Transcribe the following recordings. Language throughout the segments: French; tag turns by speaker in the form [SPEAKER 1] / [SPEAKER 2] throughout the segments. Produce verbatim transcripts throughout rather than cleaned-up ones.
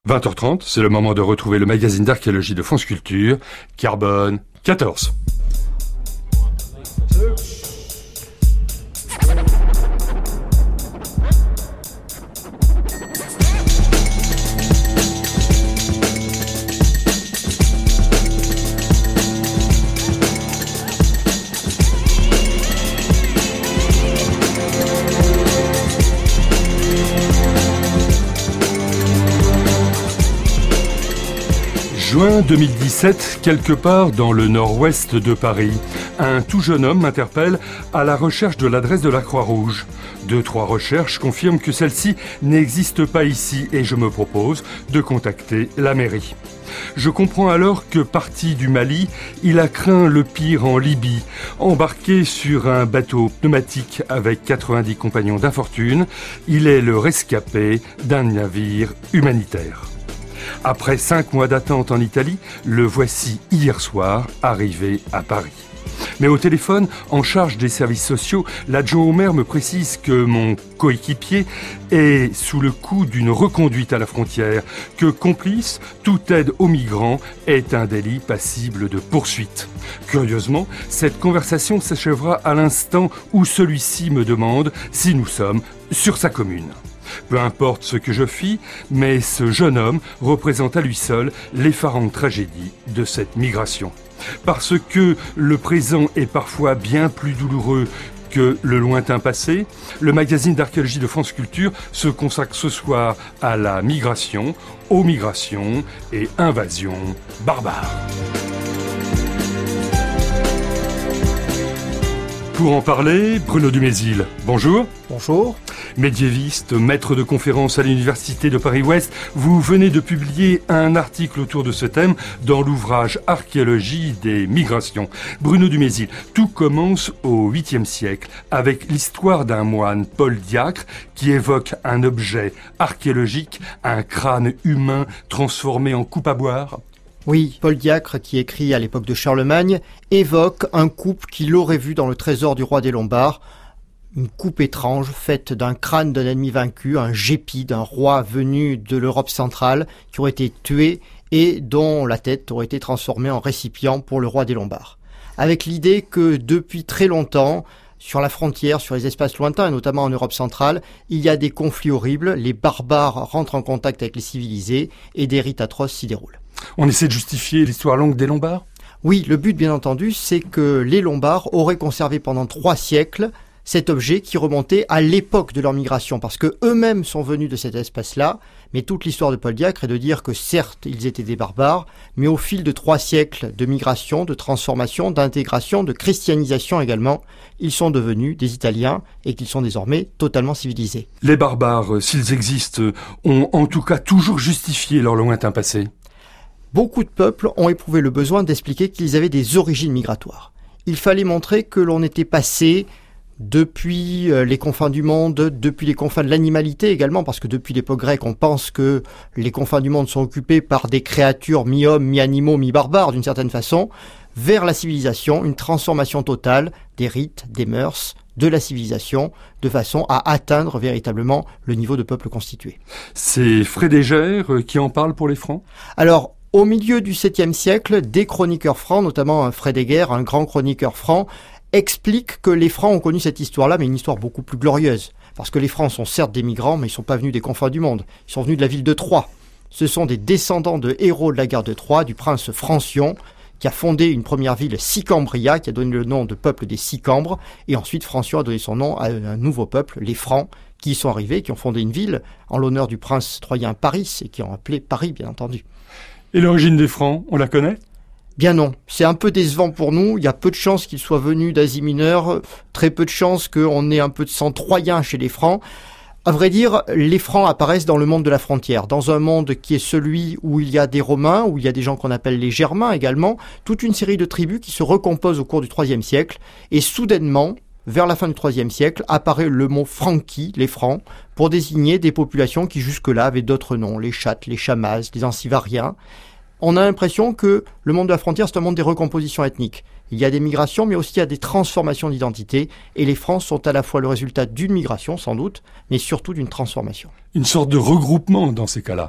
[SPEAKER 1] vingt heures trente, c'est le moment de retrouver le magazine d'archéologie de France Culture, Carbone quatorze. Juin deux mille dix-sept, quelque part dans le nord-ouest de Paris, un tout jeune homme m'interpelle à la recherche de l'adresse de la Croix-Rouge. Deux, trois recherches confirment que celle-ci n'existe pas ici et je me propose de contacter la mairie. Je comprends alors que, parti du Mali, il a craint le pire en Libye. Embarqué sur un bateau pneumatique avec quatre-vingt-dix compagnons d'infortune, il est le rescapé d'un navire humanitaire. Après cinq mois d'attente en Italie, le voici hier soir arrivé à Paris. Mais au téléphone, en charge des services sociaux, l'adjoint au maire me précise que mon coéquipier est sous le coup d'une reconduite à la frontière, que complice, toute aide aux migrants est un délit passible de poursuite. Curieusement, cette conversation s'achèvera à l'instant où celui-ci me demande si nous sommes sur sa commune. Peu importe ce que je fis, mais ce jeune homme représente à lui seul l'effarante tragédie de cette migration. Parce que le présent est parfois bien plus douloureux que le lointain passé, le magazine d'archéologie de France Culture se consacre ce soir à la migration, aux migrations et invasions barbares. Pour en parler, Bruno Dumézil, bonjour.
[SPEAKER 2] Bonjour.
[SPEAKER 1] Médiéviste, maître de conférences à l'Université de Paris-Ouest, vous venez de publier un article autour de ce thème dans l'ouvrage Archéologie des migrations. Bruno Dumézil, tout commence au huitième siècle avec l'histoire d'un moine, Paul Diacre, qui évoque un objet archéologique, un crâne humain transformé en coupe à boire.
[SPEAKER 2] Oui, Paul Diacre, qui écrit à l'époque de Charlemagne, évoque un coupe qu'il aurait vu dans le trésor du roi des Lombards, une coupe étrange faite d'un crâne d'un ennemi vaincu, un gépi d'un roi venu de l'Europe centrale qui aurait été tué et dont la tête aurait été transformée en récipient pour le roi des Lombards. Avec l'idée que depuis très longtemps, sur la frontière, sur les espaces lointains, et notamment en Europe centrale, il y a des conflits horribles, les barbares rentrent en contact avec les civilisés et des rites atroces s'y déroulent.
[SPEAKER 1] On essaie de justifier l'histoire longue des Lombards ?
[SPEAKER 2] Oui, le but bien entendu, c'est que les Lombards auraient conservé pendant trois siècles cet objet qui remontait à l'époque de leur migration, parce que eux-mêmes sont venus de cet espace-là, mais toute l'histoire de Paul Diacre est de dire que certes, ils étaient des barbares, mais au fil de trois siècles de migration, de transformation, d'intégration, de christianisation également, ils sont devenus des Italiens et qu'ils sont désormais totalement civilisés.
[SPEAKER 1] Les barbares, s'ils existent, ont en tout cas toujours justifié leur lointain passé.
[SPEAKER 2] Beaucoup de peuples ont éprouvé le besoin d'expliquer qu'ils avaient des origines migratoires. Il fallait montrer que l'on était passé depuis les confins du monde, depuis les confins de l'animalité également, parce que depuis l'époque grecque, on pense que les confins du monde sont occupés par des créatures mi-hommes, mi-animaux, mi-barbares d'une certaine façon, vers la civilisation, une transformation totale des rites, des mœurs, de la civilisation, de façon à atteindre véritablement le niveau de peuple constitué.
[SPEAKER 1] C'est Frédégère qui en parle pour les Francs ?
[SPEAKER 2] Alors, au milieu du septième siècle, des chroniqueurs francs, notamment Frédégère, un grand chroniqueur franc, explique que les Francs ont connu cette histoire-là, mais une histoire beaucoup plus glorieuse. Parce que les Francs sont certes des migrants, mais ils ne sont pas venus des confins du monde. Ils sont venus de la ville de Troie. Ce sont des descendants de héros de la guerre de Troie, du prince Francion, qui a fondé une première ville, Sicambria, qui a donné le nom de peuple des Sicambres. Et ensuite, Francion a donné son nom à un nouveau peuple, les Francs, qui y sont arrivés, qui ont fondé une ville en l'honneur du prince troyen Paris, et qui ont appelé Paris, bien entendu.
[SPEAKER 1] Et l'origine des Francs, on la connaît ?
[SPEAKER 2] Bien non, c'est un peu décevant pour nous, il y a peu de chances qu'ils soient venus d'Asie mineure, très peu de chances qu'on ait un peu de sang troyen chez les Francs. À vrai dire, les Francs apparaissent dans le monde de la frontière, dans un monde qui est celui où il y a des Romains, où il y a des gens qu'on appelle les Germains également, toute une série de tribus qui se recomposent au cours du troisième siècle, et soudainement, vers la fin du troisième siècle, apparaît le mot Franki, les Francs, pour désigner des populations qui jusque-là avaient d'autres noms, les Chattes, les Chamazes, les Ancivariens. On a l'impression que le monde de la frontière, c'est un monde des recompositions ethniques. Il y a des migrations, mais aussi il y a des transformations d'identité. Et les Francs sont à la fois le résultat d'une migration, sans doute, mais surtout d'une transformation.
[SPEAKER 1] Une sorte de regroupement dans ces cas-là.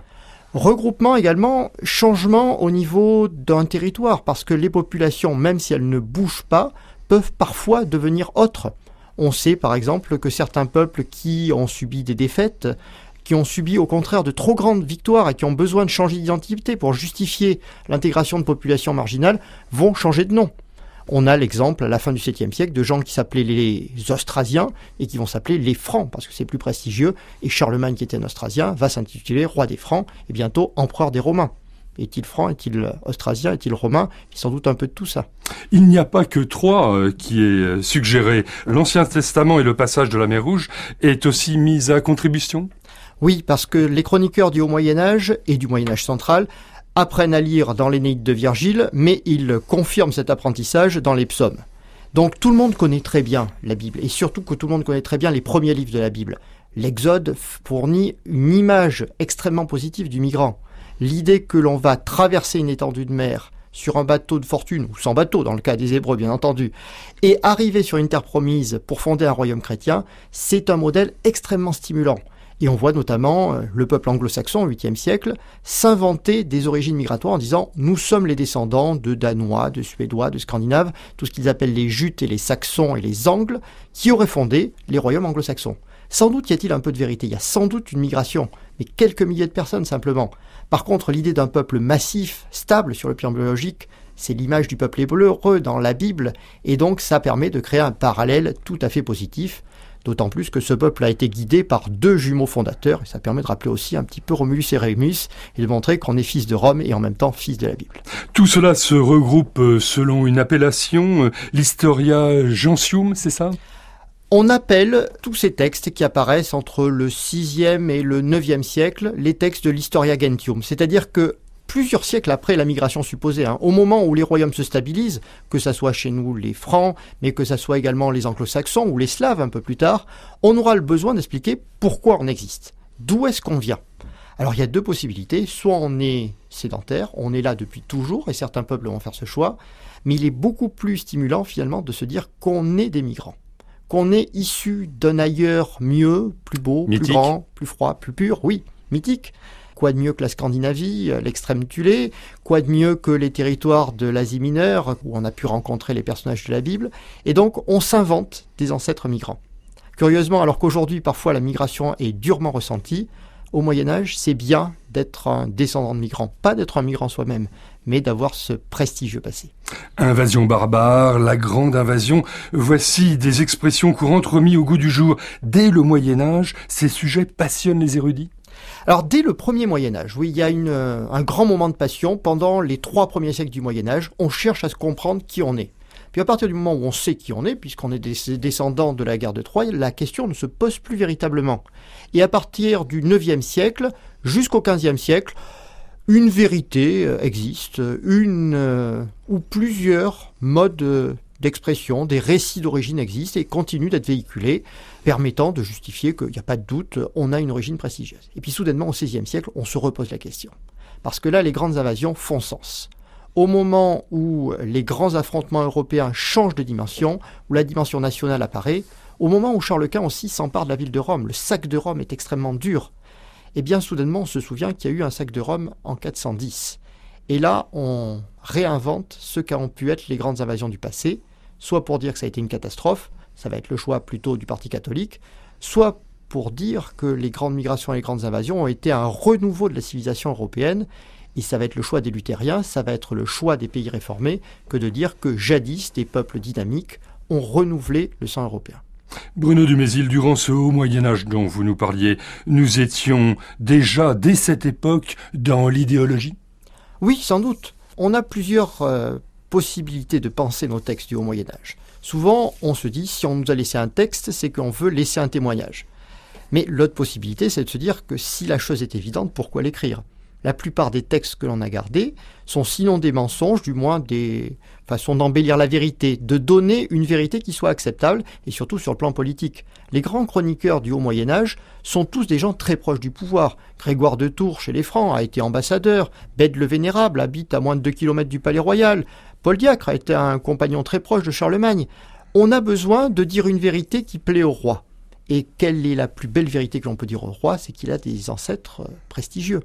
[SPEAKER 2] Regroupement également, changement au niveau d'un territoire, parce que les populations, même si elles ne bougent pas, peuvent parfois devenir autres. On sait par exemple que certains peuples qui ont subi des défaites, qui ont subi au contraire de trop grandes victoires et qui ont besoin de changer d'identité pour justifier l'intégration de populations marginales, vont changer de nom. On a l'exemple à la fin du septième siècle de gens qui s'appelaient les Austrasiens et qui vont s'appeler les Francs parce que c'est plus prestigieux. Et Charlemagne, qui était un Austrasien, va s'intituler roi des Francs et bientôt empereur des Romains. Est-il franc, est-il austrasien, est-il romain? Il y a sans doute un peu de tout ça.
[SPEAKER 1] Il n'y a pas que Troie euh, qui est suggéré. L'Ancien Testament et le passage de la mer Rouge est aussi mis à contribution?
[SPEAKER 2] Oui, parce que les chroniqueurs du Haut Moyen-Âge et du Moyen-Âge central apprennent à lire dans l'Énéide de Virgile, mais ils confirment cet apprentissage dans les psaumes. Donc tout le monde connaît très bien la Bible, et surtout que tout le monde connaît très bien les premiers livres de la Bible. L'Exode fournit une image extrêmement positive du migrant. L'idée que l'on va traverser une étendue de mer sur un bateau de fortune, ou sans bateau dans le cas des Hébreux bien entendu, et arriver sur une terre promise pour fonder un royaume chrétien, c'est un modèle extrêmement stimulant. Et on voit notamment le peuple anglo-saxon au huitième siècle s'inventer des origines migratoires en disant « nous sommes les descendants de Danois, de Suédois, de Scandinaves », tout ce qu'ils appellent les Jutes et les Saxons et les Angles, qui auraient fondé les royaumes anglo-saxons. Sans doute y a-t-il un peu de vérité, il y a sans doute une migration, mais quelques milliers de personnes simplement. Par contre, l'idée d'un peuple massif, stable sur le plan biologique, c'est l'image du peuple hébreu dans la Bible, et donc ça permet de créer un parallèle tout à fait positif. D'autant plus que ce peuple a été guidé par deux jumeaux fondateurs, et ça permet de rappeler aussi un petit peu Romulus et Rémus, et de montrer qu'on est fils de Rome et en même temps fils de la Bible.
[SPEAKER 1] Tout cela se regroupe selon une appellation, l'Historia Gentium, c'est ça ?
[SPEAKER 2] On appelle tous ces textes qui apparaissent entre le sixième et le neuvième siècle les textes de l'Historia Gentium, c'est-à-dire que plusieurs siècles après la migration supposée, hein, au moment où les royaumes se stabilisent, que ça soit chez nous les Francs, mais que ça soit également les Anglo-Saxons ou les Slaves un peu plus tard, on aura le besoin d'expliquer pourquoi on existe, d'où est-ce qu'on vient. Alors il y a deux possibilités, soit on est sédentaire, on est là depuis toujours, et certains peuples vont faire ce choix, mais il est beaucoup plus stimulant finalement de se dire qu'on est des migrants, qu'on est issu d'un ailleurs mieux, plus beau, mythique, plus grand, plus froid, plus pur, oui, mythique. Quoi de mieux que la Scandinavie, l'extrême Thulé, quoi de mieux que les territoires de l'Asie mineure, où on a pu rencontrer les personnages de la Bible, et donc on s'invente des ancêtres migrants. Curieusement, alors qu'aujourd'hui parfois la migration est durement ressentie, au Moyen-Âge, c'est bien d'être un descendant de migrants, pas d'être un migrant soi-même, mais d'avoir ce prestigieux passé.
[SPEAKER 1] Invasion barbare, la grande invasion, voici des expressions courantes remises au goût du jour. Dès le Moyen-Âge, ces sujets passionnent les érudits.
[SPEAKER 2] Alors dès le premier Moyen-Âge, oui, il y a une, un grand moment de passion. Pendant les trois premiers siècles du Moyen-Âge, on cherche à se comprendre qui on est. Puis à partir du moment où on sait qui on est, puisqu'on est des descendants de la guerre de Troie, la question ne se pose plus véritablement. Et à partir du neuvième siècle jusqu'au quinzième siècle, une vérité existe, une euh, ou plusieurs modes d'expression, des récits d'origine existent et continuent d'être véhiculés, permettant de justifier qu'il n'y a pas de doute, on a une origine prestigieuse. Et puis soudainement, au seizième siècle, on se repose la question. Parce que là, les grandes invasions font sens. Au moment où les grands affrontements européens changent de dimension, où la dimension nationale apparaît, au moment où Charles Quint aussi s'empare de la ville de Rome, le sac de Rome est extrêmement dur, et bien soudainement, on se souvient qu'il y a eu un sac de Rome en quatre cent dix. Et là, on réinvente ce qu'ont pu être les grandes invasions du passé, soit pour dire que ça a été une catastrophe, ça va être le choix plutôt du Parti catholique, soit pour dire que les grandes migrations et les grandes invasions ont été un renouveau de la civilisation européenne, et ça va être le choix des luthériens, ça va être le choix des pays réformés, que de dire que jadis, des peuples dynamiques ont renouvelé le sang européen.
[SPEAKER 1] Bruno Dumézil, durant ce haut Moyen-Âge dont vous nous parliez, nous étions déjà, dès cette époque, dans l'idéologie ?
[SPEAKER 2] Oui, sans doute. On a plusieurs euh, possibilités de penser nos textes du haut Moyen-Âge. Souvent, on se dit, si on nous a laissé un texte, c'est qu'on veut laisser un témoignage. Mais l'autre possibilité, c'est de se dire que si la chose est évidente, pourquoi l'écrire ? La plupart des textes que l'on a gardés sont sinon des mensonges, du moins des façons d'embellir la vérité, de donner une vérité qui soit acceptable, et surtout sur le plan politique. Les grands chroniqueurs du haut Moyen-Âge sont tous des gens très proches du pouvoir. Grégoire de Tours, chez les Francs, a été ambassadeur. Bède le Vénérable habite à moins de deux kilomètres du Palais Royal. Paul Diacre a été un compagnon très proche de Charlemagne. On a besoin de dire une vérité qui plaît au roi. Et quelle est la plus belle vérité que l'on peut dire au roi ? C'est qu'il a des ancêtres prestigieux.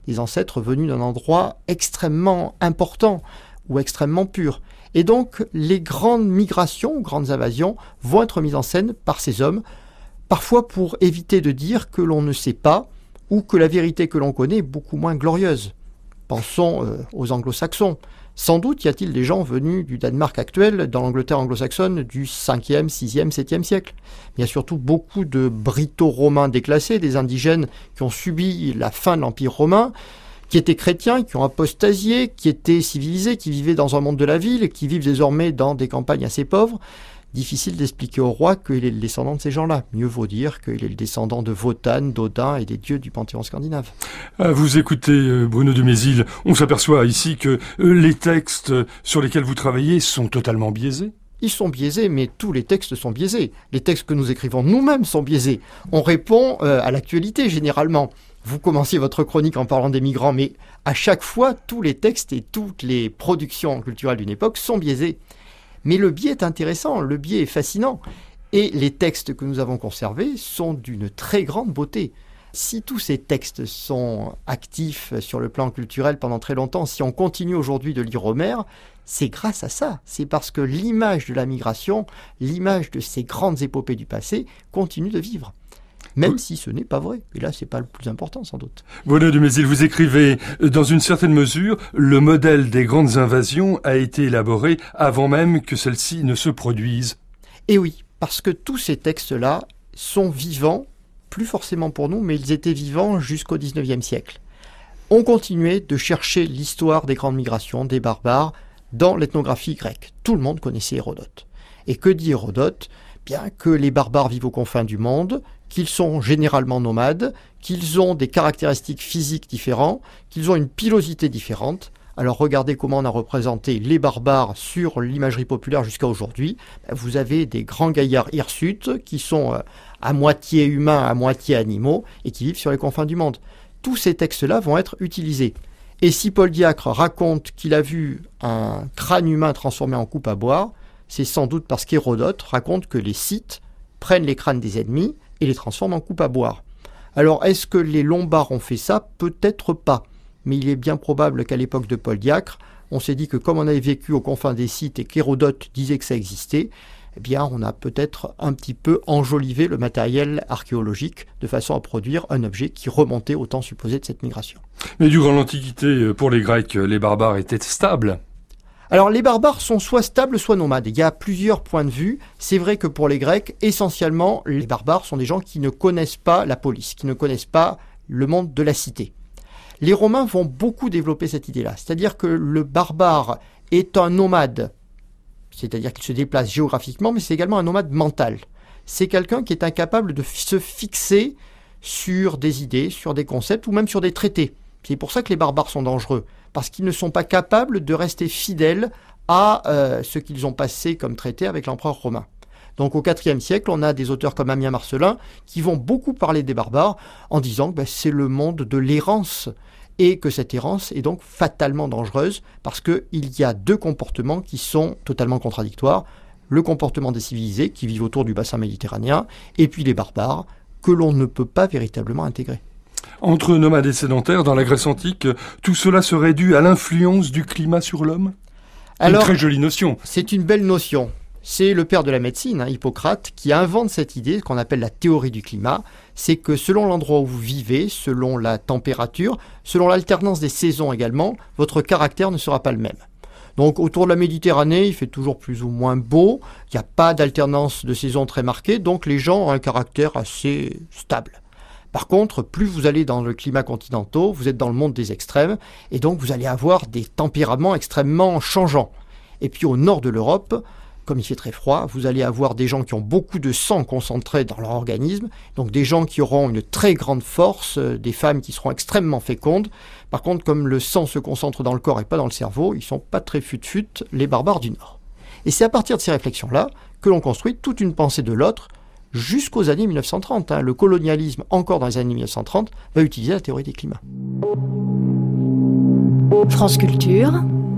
[SPEAKER 2] des ancêtres venus d'un endroit extrêmement important ou extrêmement pur. Et donc, les grandes migrations, grandes invasions, vont être mises en scène par ces hommes, parfois pour éviter de dire que l'on ne sait pas ou que la vérité que l'on connaît est beaucoup moins glorieuse. Pensons euh, aux anglo-saxons. Sans doute y a-t-il des gens venus du Danemark actuel, dans l'Angleterre anglo-saxonne, du cinquième, sixième, septième siècle. Il y a surtout beaucoup de Brito-romains déclassés, des indigènes qui ont subi la fin de l'Empire romain, qui étaient chrétiens, qui ont apostasié, qui étaient civilisés, qui vivaient dans un monde de la ville, qui vivent désormais dans des campagnes assez pauvres. Difficile d'expliquer au roi qu'il est le descendant de ces gens-là. Mieux vaut dire qu'il est le descendant de Wotan, d'Odin et des dieux du panthéon scandinave.
[SPEAKER 1] À vous écoutez, Bruno de Mézil, on s'aperçoit ici que les textes sur lesquels vous travaillez sont totalement biaisés.
[SPEAKER 2] Ils sont biaisés, mais tous les textes sont biaisés. Les textes que nous écrivons nous-mêmes sont biaisés. On répond euh, à l'actualité généralement. Vous commenciez votre chronique en parlant des migrants, mais à chaque fois, tous les textes et toutes les productions culturelles d'une époque sont biaisés. Mais le biais est intéressant, le biais est fascinant. Et les textes que nous avons conservés sont d'une très grande beauté. Si tous ces textes sont actifs sur le plan culturel pendant très longtemps, si on continue aujourd'hui de lire Homère, c'est grâce à ça. C'est parce que l'image de la migration, l'image de ces grandes épopées du passé continue de vivre. Même si ce n'est pas vrai. Et là, c'est pas le plus important, sans doute.
[SPEAKER 1] Bruno de Mézil, vous écrivez, dans une certaine mesure, le modèle des grandes invasions a été élaboré avant même que celles-ci ne se produisent.
[SPEAKER 2] Et oui, parce que tous ces textes-là sont vivants, plus forcément pour nous, mais ils étaient vivants jusqu'au dix-neuvième siècle. On continuait de chercher l'histoire des grandes migrations, des barbares, dans l'ethnographie grecque. Tout le monde connaissait Hérodote. Et que dit Hérodote ? Bien que les barbares vivent aux confins du monde, qu'ils sont généralement nomades, qu'ils ont des caractéristiques physiques différentes, qu'ils ont une pilosité différente. Alors regardez comment on a représenté les barbares sur l'imagerie populaire jusqu'à aujourd'hui. Vous avez des grands gaillards hirsutes qui sont à moitié humains, à moitié animaux et qui vivent sur les confins du monde. Tous ces textes-là vont être utilisés. Et si Paul Diacre raconte qu'il a vu un crâne humain transformé en coupe à boire, c'est sans doute parce qu'Hérodote raconte que les Scythes prennent les crânes des ennemis et les transforment en coupe à boire. Alors, est-ce que les Lombards ont fait ça ? Peut-être pas. Mais il est bien probable qu'à l'époque de Paul Diacre, on s'est dit que comme on avait vécu aux confins des Scythes et qu'Hérodote disait que ça existait, eh bien, on a peut-être un petit peu enjolivé le matériel archéologique de façon à produire un objet qui remontait au temps supposé de cette migration.
[SPEAKER 1] Mais durant l'Antiquité, pour les Grecs, les barbares étaient stables.
[SPEAKER 2] Alors les barbares sont soit stables, soit nomades. Il y a plusieurs points de vue. C'est vrai que pour les Grecs, essentiellement, les barbares sont des gens qui ne connaissent pas la police, qui ne connaissent pas le monde de la cité. Les Romains vont beaucoup développer cette idée-là. C'est-à-dire que le barbare est un nomade, c'est-à-dire qu'il se déplace géographiquement, mais c'est également un nomade mental. C'est quelqu'un qui est incapable de se fixer sur des idées, sur des concepts ou même sur des traités. C'est pour ça que les barbares sont dangereux, parce qu'ils ne sont pas capables de rester fidèles à euh, ce qu'ils ont passé comme traité avec l'empereur romain. Donc au quatrième siècle, on a des auteurs comme Ammien Marcellin qui vont beaucoup parler des barbares en disant que ben, c'est le monde de l'errance et que cette errance est donc fatalement dangereuse parce qu'il y a deux comportements qui sont totalement contradictoires. Le comportement des civilisés qui vivent autour du bassin méditerranéen et puis les barbares que l'on ne peut pas véritablement intégrer.
[SPEAKER 1] Entre nomades et sédentaires, dans la Grèce antique, tout cela serait dû à l'influence du climat sur l'homme ?
[SPEAKER 2] Alors,
[SPEAKER 1] une très jolie notion.
[SPEAKER 2] C'est une belle notion. C'est le père de la médecine, hein, Hippocrate, qui invente cette idée qu'on appelle la théorie du climat. C'est que selon l'endroit où vous vivez, selon la température, selon l'alternance des saisons également, votre caractère ne sera pas le même. Donc autour de la Méditerranée, il fait toujours plus ou moins beau, il n'y a pas d'alternance de saison très marquée, donc les gens ont un caractère assez stable. Par contre, plus vous allez dans le climat continentaux, vous êtes dans le monde des extrêmes, et donc vous allez avoir des tempéraments extrêmement changeants. Et puis au nord de l'Europe, comme il fait très froid, vous allez avoir des gens qui ont beaucoup de sang concentré dans leur organisme, donc des gens qui auront une très grande force, des femmes qui seront extrêmement fécondes. Par contre, comme le sang se concentre dans le corps et pas dans le cerveau, ils sont pas très fut-fut, les barbares du Nord. Et c'est à partir de ces réflexions-là que l'on construit toute une pensée de l'autre, jusqu'aux années mille neuf cent trente. Hein. Le colonialisme, encore dans les années mille neuf cent trente, va utiliser la théorie des climats.
[SPEAKER 3] France Culture,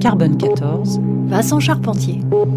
[SPEAKER 3] Carbone quatorze, Vincent Charpentier.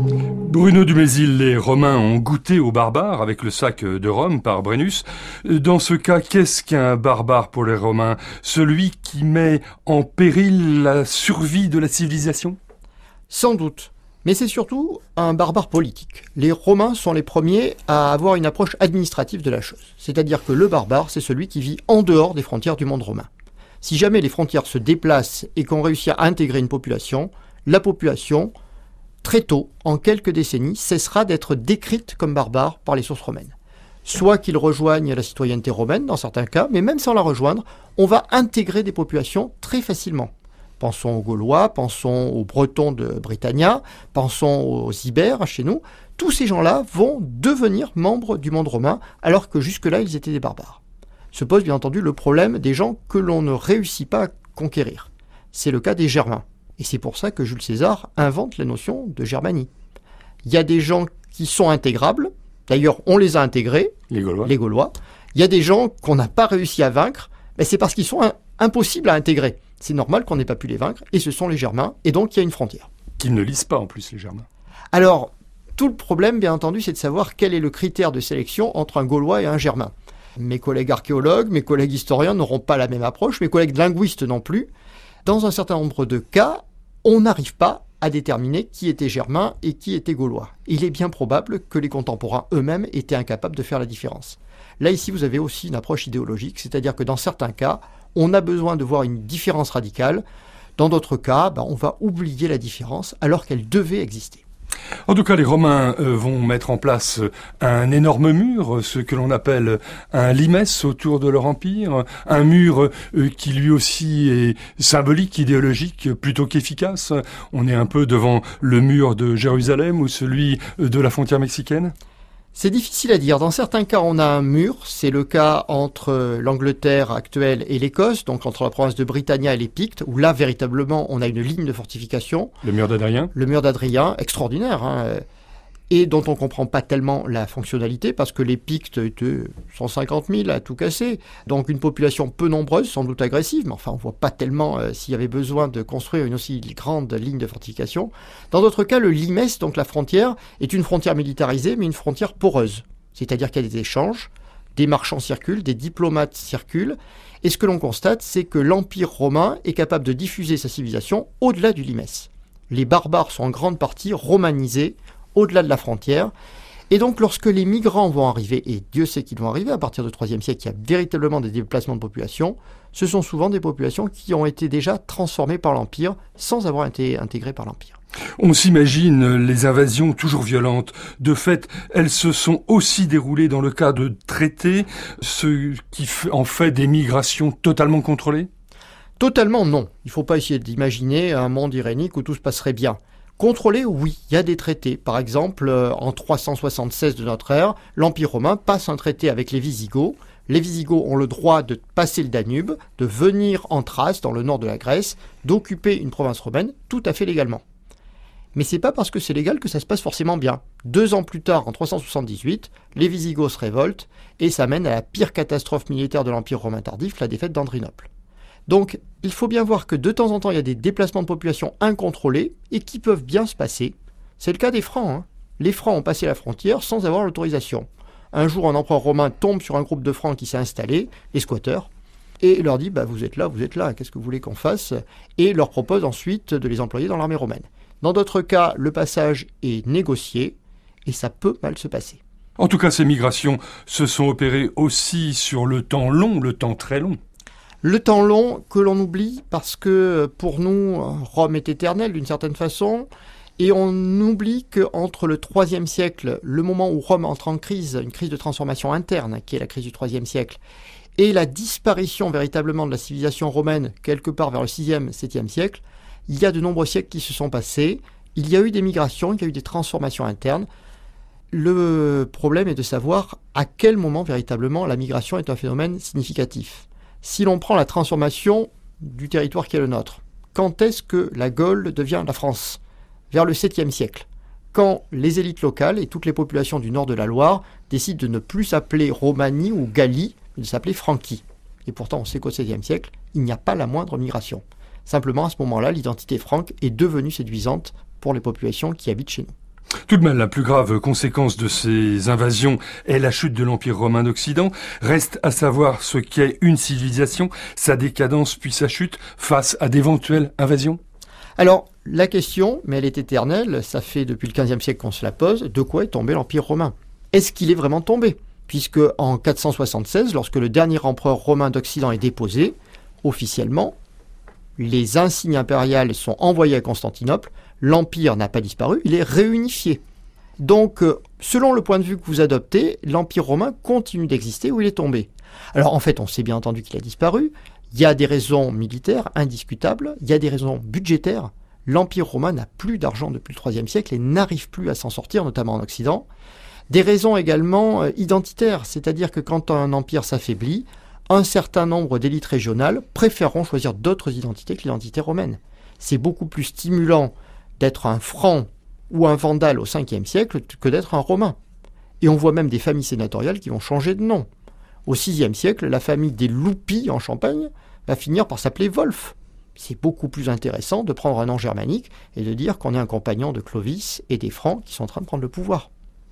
[SPEAKER 1] Bruno Dumézil, les Romains ont goûté aux barbares avec le sac de Rome par Brennus. Dans ce cas, qu'est-ce qu'un barbare pour les Romains ? Celui qui met en péril la survie de la civilisation ?
[SPEAKER 2] Sans doute. Mais c'est surtout un barbare politique. Les Romains sont les premiers à avoir une approche administrative de la chose. C'est-à-dire que le barbare, c'est celui qui vit en dehors des frontières du monde romain. Si jamais les frontières se déplacent et qu'on réussit à intégrer une population, la population, très tôt, en quelques décennies, cessera d'être décrite comme barbare par les sources romaines. Soit qu'ils rejoignent la citoyenneté romaine, dans certains cas, mais même sans la rejoindre, on va intégrer des populations très facilement. Pensons aux Gaulois, pensons aux Bretons de Britannia, pensons aux Ibères chez nous. Tous ces gens-là vont devenir membres du monde romain, alors que jusque-là, ils étaient des barbares. Se pose bien entendu le problème des gens que l'on ne réussit pas à conquérir. C'est le cas des Germains. Et c'est pour ça que Jules César invente la notion de Germanie. Il y a des gens qui sont intégrables, d'ailleurs on les a intégrés,
[SPEAKER 1] les Gaulois.
[SPEAKER 2] les Gaulois. Il y a des gens qu'on n'a pas réussi à vaincre, mais c'est parce qu'ils sont un, impossibles à intégrer. C'est normal qu'on n'ait pas pu les vaincre, et ce sont les Germains, et donc il y a une frontière.
[SPEAKER 1] Qu'ils ne lisent pas en plus, les Germains.
[SPEAKER 2] Alors, tout le problème, bien entendu, c'est de savoir quel est le critère de sélection entre un Gaulois et un Germain. Mes collègues archéologues, mes collègues historiens n'auront pas la même approche, mes collègues linguistes non plus. Dans un certain nombre de cas, on n'arrive pas à déterminer qui était germain et qui était gaulois. Il est bien probable que les contemporains eux-mêmes étaient incapables de faire la différence. Là, ici, vous avez aussi une approche idéologique, c'est-à-dire que dans certains cas, on a besoin de voir une différence radicale. Dans d'autres cas, ben, on va oublier la différence alors qu'elle devait exister.
[SPEAKER 1] En tout cas, les Romains euh, vont mettre en place un énorme mur, ce que l'on appelle un limes autour de leur empire, un mur euh, qui lui aussi est symbolique, idéologique, plutôt qu'efficace. On est un peu devant le mur de Jérusalem ou celui de la frontière mexicaine.
[SPEAKER 2] C'est difficile à dire. Dans certains cas, on a un mur. C'est le cas entre l'Angleterre actuelle et l'Écosse, donc entre la province de Britannia et les Pictes, où là, véritablement, on a une ligne de fortification.
[SPEAKER 1] Le mur d'Adrien.
[SPEAKER 2] Le mur d'Adrien, extraordinaire, hein, et dont on ne comprend pas tellement la fonctionnalité, parce que les Pictes étaient cent cinquante mille à tout casser. Donc une population peu nombreuse, sans doute agressive, mais enfin, on ne voit pas tellement euh, s'il y avait besoin de construire une aussi grande ligne de fortification. Dans d'autres cas, le limes, donc la frontière, est une frontière militarisée, mais une frontière poreuse. C'est-à-dire qu'il y a des échanges, des marchands circulent, des diplomates circulent, et ce que l'on constate, c'est que l'Empire romain est capable de diffuser sa civilisation au-delà du limes. Les barbares sont en grande partie romanisés au-delà de la frontière. Et donc, lorsque les migrants vont arriver, et Dieu sait qu'ils vont arriver, à partir du troisième siècle, il y a véritablement des déplacements de population, ce sont souvent des populations qui ont été déjà transformées par l'Empire, sans avoir été intégrées par l'Empire.
[SPEAKER 1] On s'imagine les invasions toujours violentes. De fait, elles se sont aussi déroulées dans le cas de traités, ce qui en fait des migrations totalement contrôlées ?
[SPEAKER 2] Totalement non. Il ne faut pas essayer d'imaginer un monde irénique où tout se passerait bien. Contrôlé, oui, il y a des traités. Par exemple, en trois cent soixante-seize de notre ère, l'Empire romain passe un traité avec les Visigoths. Les Visigoths ont le droit de passer le Danube, de venir en Thrace, dans le nord de la Grèce, d'occuper une province romaine tout à fait légalement. Mais c'est pas parce que c'est légal que ça se passe forcément bien. Deux ans plus tard, en trois cent soixante-dix-huit, les Visigoths se révoltent et ça mène à la pire catastrophe militaire de l'Empire romain tardif, la défaite d'Andrinople. Donc, il faut bien voir que de temps en temps, il y a des déplacements de population incontrôlés et qui peuvent bien se passer. C'est le cas des Francs. Hein. Les Francs ont passé la frontière sans avoir l'autorisation. Un jour, un empereur romain tombe sur un groupe de Francs qui s'est installé, les squatteurs, et leur dit bah, « vous êtes là, vous êtes là, qu'est-ce que vous voulez qu'on fasse ?» et leur propose ensuite de les employer dans l'armée romaine. Dans d'autres cas, le passage est négocié et ça peut mal se passer.
[SPEAKER 1] En tout cas, ces migrations se sont opérées aussi sur le temps long, le temps très long.
[SPEAKER 2] Le temps long que l'on oublie parce que pour nous, Rome est éternelle d'une certaine façon. Et on oublie qu'entre le troisième siècle, le moment où Rome entre en crise, une crise de transformation interne, qui est la crise du troisième siècle, et la disparition véritablement de la civilisation romaine, quelque part vers le sixième, septième siècle, il y a de nombreux siècles qui se sont passés. Il y a eu des migrations, il y a eu des transformations internes. Le problème est de savoir à quel moment véritablement la migration est un phénomène significatif. Si l'on prend la transformation du territoire qui est le nôtre, quand est-ce que la Gaule devient la France ? Vers le septième siècle, quand les élites locales et toutes les populations du nord de la Loire décident de ne plus s'appeler Romanie ou Gallie, mais de s'appeler Franquie. Et pourtant, on sait qu'au septième siècle, il n'y a pas la moindre migration. Simplement, à ce moment-là, l'identité franque est devenue séduisante pour les populations qui habitent chez nous.
[SPEAKER 1] Tout de même, la plus grave conséquence de ces invasions est la chute de l'Empire romain d'Occident. Reste à savoir ce qu'est une civilisation, sa décadence puis sa chute face à d'éventuelles invasions.
[SPEAKER 2] Alors, la question, mais elle est éternelle, ça fait depuis le quinzième siècle qu'on se la pose, de quoi est tombé l'Empire romain ? Est-ce qu'il est vraiment tombé ? Puisque en quatre cent soixante-seize, lorsque le dernier empereur romain d'Occident est déposé, officiellement, les insignes impériaux sont envoyés à Constantinople, l'Empire n'a pas disparu, il est réunifié. Donc, selon le point de vue que vous adoptez, l'Empire romain continue d'exister ou il est tombé. Alors en fait, on sait bien entendu qu'il a disparu, il y a des raisons militaires indiscutables, il y a des raisons budgétaires. L'Empire romain n'a plus d'argent depuis le troisième siècle et n'arrive plus à s'en sortir, notamment en Occident. Des raisons également identitaires, c'est-à-dire que quand un empire s'affaiblit, un certain nombre d'élites régionales préféreront choisir d'autres identités que l'identité romaine. C'est beaucoup plus stimulant d'être un franc ou un vandale au cinquième siècle que d'être un romain. Et on voit même des familles sénatoriales qui vont changer de nom. Au sixième siècle, la famille des Loupi en Champagne va finir par s'appeler Wolf. C'est beaucoup plus intéressant de prendre un nom germanique et de dire qu'on est un compagnon de Clovis et des Francs qui sont en train de prendre le pouvoir.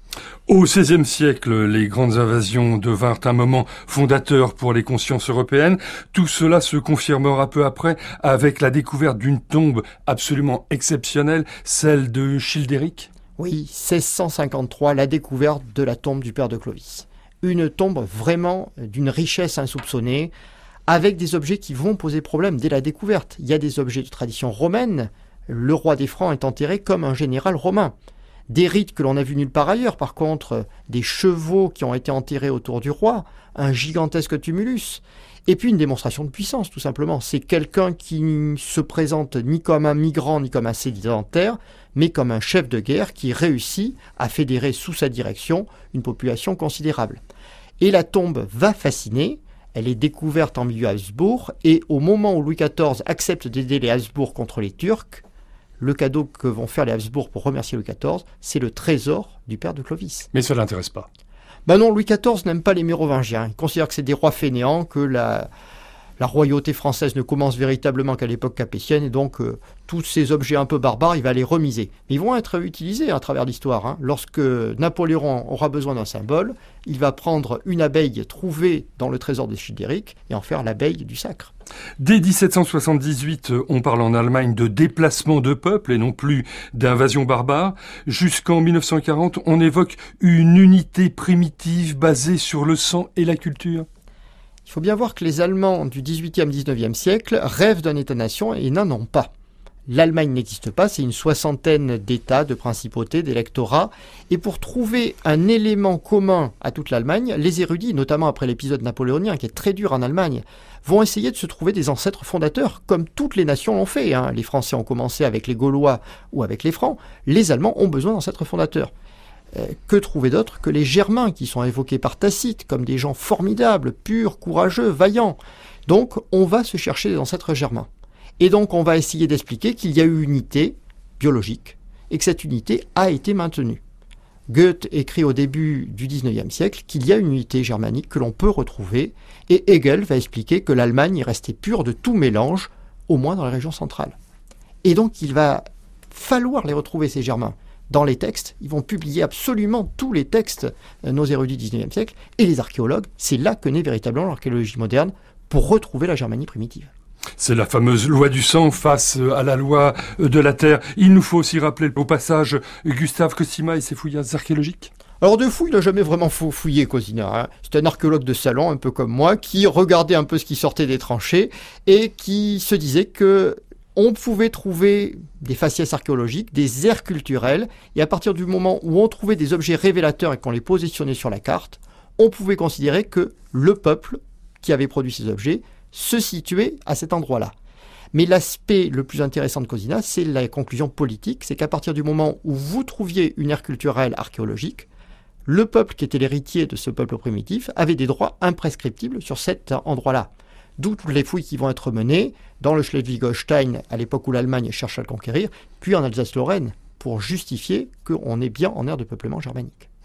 [SPEAKER 1] Au seizième siècle, les grandes invasions devinrent un moment fondateur pour les consciences européennes. Tout cela se confirmera peu après avec la découverte d'une tombe absolument exceptionnelle, celle de Childéric.
[SPEAKER 2] Oui, seize cent cinquante-trois, la découverte de la tombe du père de Clovis. Une tombe vraiment d'une richesse insoupçonnée, avec des objets qui vont poser problème dès la découverte. Il y a des objets de tradition romaine. Le roi des Francs est enterré comme un général romain. Des rites que l'on n'a vus nulle part ailleurs, par contre, des chevaux qui ont été enterrés autour du roi, un gigantesque tumulus, et puis une démonstration de puissance, tout simplement. C'est quelqu'un qui ne se présente ni comme un migrant, ni comme un sédentaire, mais comme un chef de guerre qui réussit à fédérer sous sa direction une population considérable. Et la tombe va fasciner, elle est découverte en milieu Habsbourg, et au moment où Louis quatorze accepte d'aider les Habsbourg contre les Turcs, le cadeau que vont faire les Habsbourg pour remercier Louis quatorze, c'est le trésor du père de Clovis.
[SPEAKER 1] Mais ça ne l'intéresse pas.
[SPEAKER 2] Ben non, Louis quatorze n'aime pas les Mérovingiens. Il considère que c'est des rois fainéants, que la, la royauté française ne commence véritablement qu'à l'époque capétienne, et donc euh, tous ces objets un peu barbares, il va les remiser. Mais ils vont être utilisés à travers l'histoire. Hein. Lorsque Napoléon aura besoin d'un symbole, il va prendre une abeille trouvée dans le trésor de Childéric et en faire l'abeille du sacre.
[SPEAKER 1] Dès dix-sept cent soixante-dix-huit, on parle en Allemagne de déplacement de peuple et non plus d'invasion barbare. Jusqu'en mille neuf cent quarante, on évoque une unité primitive basée sur le sang et la culture.
[SPEAKER 2] Il faut bien voir que les Allemands du dix-huitième dix-neuvième siècle rêvent d'un État-nation et n'en ont pas. L'Allemagne n'existe pas, c'est une soixantaine d'États, de principautés, d'électorats. Et pour trouver un élément commun à toute l'Allemagne, les érudits, notamment après l'épisode napoléonien, qui est très dur en Allemagne, vont essayer de se trouver des ancêtres fondateurs, comme toutes les nations l'ont fait. Hein. Les Français ont commencé avec les Gaulois ou avec les Francs. Les Allemands ont besoin d'ancêtres fondateurs. Euh, que trouver d'autre que les Germains, qui sont évoqués par Tacite comme des gens formidables, purs, courageux, vaillants. Donc, on va se chercher des ancêtres germains. Et donc, on va essayer d'expliquer qu'il y a eu une unité biologique et que cette unité a été maintenue. Goethe écrit au début du dix-neuvième siècle qu'il y a une unité germanique que l'on peut retrouver et Hegel va expliquer que l'Allemagne est restée pure de tout mélange, au moins dans la région centrale. Et donc, il va falloir les retrouver, ces Germains. Dans les textes, ils vont publier absolument tous les textes, nos érudits du dix-neuvième siècle, et les archéologues, c'est là que naît véritablement l'archéologie moderne pour retrouver la Germanie primitive.
[SPEAKER 1] C'est la fameuse loi du sang face à la loi de la terre. Il nous faut aussi rappeler au passage Gustave Cosima et ses fouillasses archéologiques.
[SPEAKER 2] Alors de fouille, il n'a jamais vraiment fouillé Cosina. Hein. C'est un archéologue de salon, un peu comme moi, qui regardait un peu ce qui sortait des tranchées et qui se disait que on pouvait trouver des faciès archéologiques, des aires culturelles, et à partir du moment où on trouvait des objets révélateurs et qu'on les positionnait sur la carte, on pouvait considérer que le peuple qui avait produit ces objets se situait à cet endroit-là. Mais l'aspect le plus intéressant de Cosina, c'est la conclusion politique, c'est qu'à partir du moment où vous trouviez une aire culturelle archéologique, le peuple qui était l'héritier de ce peuple primitif avait des droits imprescriptibles sur cet endroit-là. D'où toutes les fouilles qui vont être menées dans le Schleswig-Holstein, à l'époque où l'Allemagne cherche à le conquérir, puis en Alsace-Lorraine, pour justifier qu'on est bien en ère de peuplement germanique.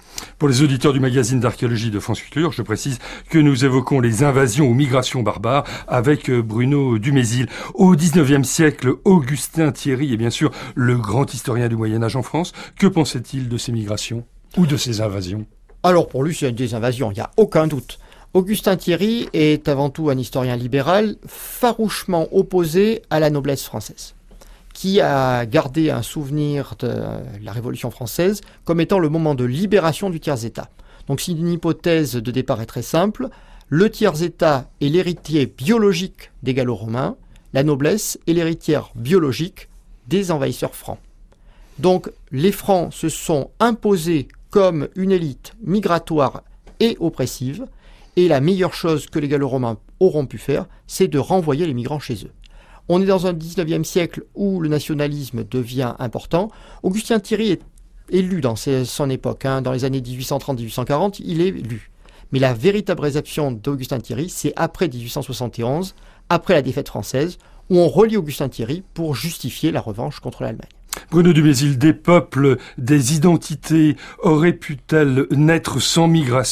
[SPEAKER 1] Pour les auditeurs du magazine d'archéologie de France Culture, je précise que nous évoquons les invasions ou migrations barbares avec Bruno Dumézil. Au dix-neuvième siècle, Augustin Thierry est bien sûr le grand historien du Moyen-Âge en France. Que pensait-il de ces migrations ou de ces invasions ?
[SPEAKER 2] Alors pour lui, c'est des invasions, il n'y a aucun doute. Augustin Thierry est avant tout un historien libéral farouchement opposé à la noblesse française, qui a gardé un souvenir de la Révolution française comme étant le moment de libération du tiers-État. Donc si une hypothèse de départ est très simple, le tiers-État est l'héritier biologique des Gallo-Romains, la noblesse est l'héritière biologique des envahisseurs francs. Donc les Francs se sont imposés comme une élite migratoire et oppressive, et la meilleure chose que les Gallo-Romains auront pu faire, c'est de renvoyer les migrants chez eux. On est dans un dix-neuvième siècle où le nationalisme devient important. Augustin Thierry est élu dans son époque, hein, dans les années dix-huit cent trente à dix-huit cent quarante, il est élu. Mais la véritable réception d'Augustin Thierry, c'est après dix-huit cent soixante et onze, après la défaite française, où on relie Augustin Thierry pour justifier la revanche contre l'Allemagne.
[SPEAKER 1] Bruno Dumézil, des peuples, des identités auraient pu-elles naître sans migration ?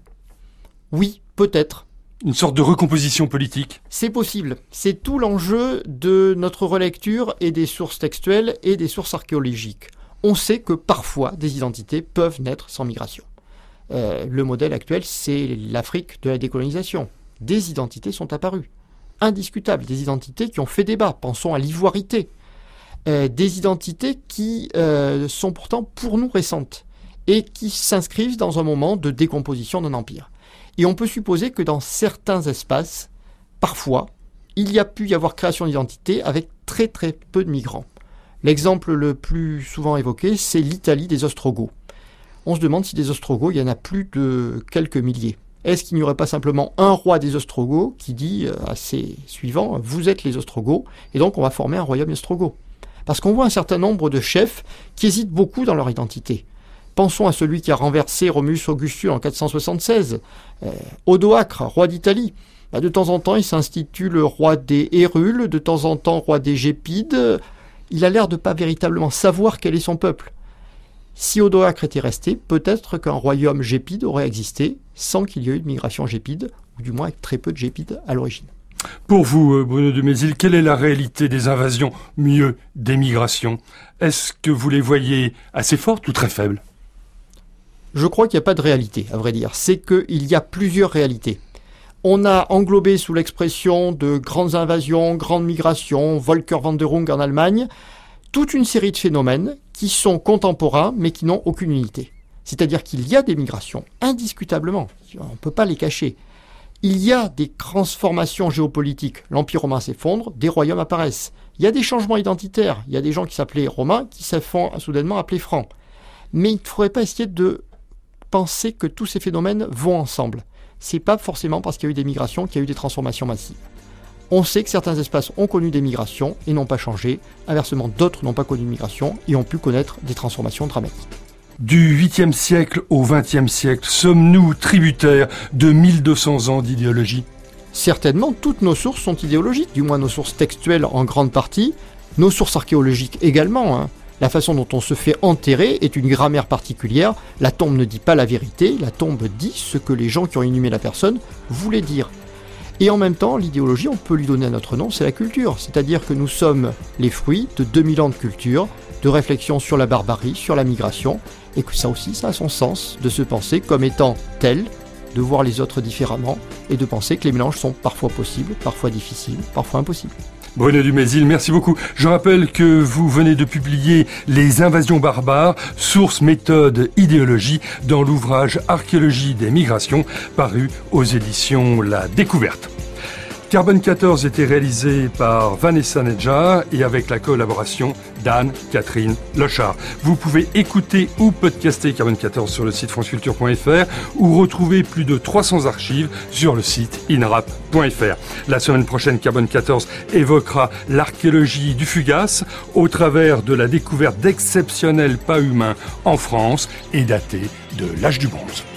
[SPEAKER 2] Oui, peut-être.
[SPEAKER 1] Une sorte de recomposition politique ?
[SPEAKER 2] C'est possible. C'est tout l'enjeu de notre relecture et des sources textuelles et des sources archéologiques. On sait que parfois des identités peuvent naître sans migration. Euh, le modèle actuel, c'est l'Afrique de la décolonisation. Des identités sont apparues. Indiscutables. Des identités qui ont fait débat. Pensons à l'ivoirité. Euh, des identités qui euh, sont pourtant pour nous récentes et qui s'inscrivent dans un moment de décomposition d'un empire. Et on peut supposer que dans certains espaces, parfois, il y a pu y avoir création d'identité avec très très peu de migrants. L'exemple le plus souvent évoqué, c'est l'Italie des Ostrogoths. On se demande si des Ostrogoths, il y en a plus de quelques milliers. Est-ce qu'il n'y aurait pas simplement un roi des Ostrogoths qui dit à ses suivants « vous êtes les Ostrogoths » et donc on va former un royaume ostrogoth. Parce qu'on voit un certain nombre de chefs qui hésitent beaucoup dans leur identité. Pensons à celui qui a renversé Romulus Augustule en quatre cent soixante-seize, euh, Odoacre, roi d'Italie. Bah, de temps en temps, il s'institue le roi des Hérules, de temps en temps roi des Gépides. Il a l'air de ne pas véritablement savoir quel est son peuple. Si Odoacre était resté, peut-être qu'un royaume gépide aurait existé sans qu'il y ait eu de migration gépide, ou du moins avec très peu de gépides à l'origine.
[SPEAKER 1] Pour vous, Bruno Dumézil, quelle est la réalité des invasions, mieux des migrations ? Est-ce que vous les voyez assez fortes ou très faibles ?
[SPEAKER 2] Je crois qu'il n'y a pas de réalité, à vrai dire. C'est qu'il y a plusieurs réalités. On a englobé sous l'expression de grandes invasions, grandes migrations, Volker-Wanderung en Allemagne, toute une série de phénomènes qui sont contemporains mais qui n'ont aucune unité. C'est-à-dire qu'il y a des migrations, indiscutablement, on ne peut pas les cacher. Il y a des transformations géopolitiques, l'Empire romain s'effondre, des royaumes apparaissent. Il y a des changements identitaires, il y a des gens qui s'appelaient romains qui se font soudainement appeler francs. Mais il ne faudrait pas essayer de penser que tous ces phénomènes vont ensemble. C'est pas forcément parce qu'il y a eu des migrations qu'il y a eu des transformations massives. On sait que certains espaces ont connu des migrations et n'ont pas changé. Inversement, d'autres n'ont pas connu de migration et ont pu connaître des transformations dramatiques.
[SPEAKER 1] Du huitième siècle au vingtième siècle, sommes-nous tributaires de mille deux cents ans d'idéologie ?
[SPEAKER 2] Certainement, toutes nos sources sont idéologiques, du moins nos sources textuelles en grande partie, nos sources archéologiques également, hein. La façon dont on se fait enterrer est une grammaire particulière. La tombe ne dit pas la vérité, la tombe dit ce que les gens qui ont inhumé la personne voulaient dire. Et en même temps, l'idéologie, on peut lui donner un autre nom, c'est la culture. C'est-à-dire que nous sommes les fruits de deux mille ans de culture, de réflexion sur la barbarie, sur la migration, et que ça aussi, ça a son sens de se penser comme étant tel, de voir les autres différemment, et de penser que les mélanges sont parfois possibles, parfois difficiles, parfois impossibles.
[SPEAKER 1] Bruno Dumézil, merci beaucoup. Je rappelle que vous venez de publier Les invasions barbares, sources, méthodes, idéologie dans l'ouvrage Archéologie des migrations, paru aux éditions La Découverte. Carbone quatorze était réalisé par Vanessa Nedjar et avec la collaboration d'Anne-Catherine Lochard. Vous pouvez écouter ou podcaster Carbone quatorze sur le site franceculture point f r ou retrouver plus de trois cents archives sur le site inrap point f r. La semaine prochaine, Carbone quatorze évoquera l'archéologie du fugace au travers de la découverte d'exceptionnels pas humains en France et datés de l'âge du bronze.